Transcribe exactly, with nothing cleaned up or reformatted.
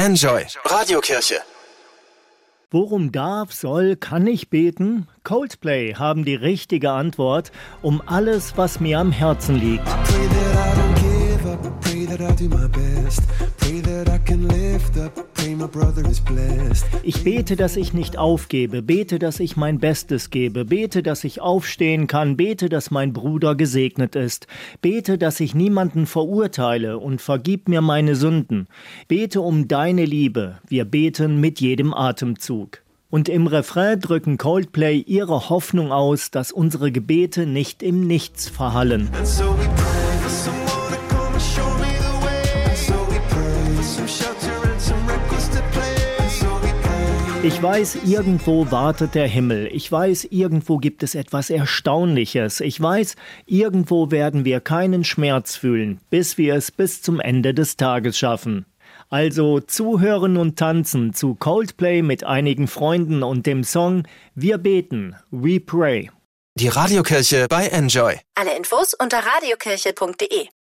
Enjoy Radiokirche. Worum darf, soll, kann ich beten? Coldplay haben die richtige Antwort um alles, was mir am Herzen liegt. Ich bete, dass ich nicht aufgebe, bete, dass ich mein Bestes gebe, bete, dass ich aufstehen kann, bete, dass mein Bruder gesegnet ist, bete, dass ich niemanden verurteile und vergib mir meine Sünden, bete um deine Liebe, wir beten mit jedem Atemzug. Und im Refrain drücken Coldplay ihre Hoffnung aus, dass unsere Gebete nicht im Nichts verhallen. Ich weiß, irgendwo wartet der Himmel. Ich weiß, irgendwo gibt es etwas Erstaunliches. Ich weiß, irgendwo werden wir keinen Schmerz fühlen, bis wir es bis zum Ende des Tages schaffen. Also zuhören und tanzen zu Coldplay mit einigen Freunden und dem Song Wir beten, We Pray. Die Radiokirche bei Enjoy. Alle Infos unter radiokirche punkt de.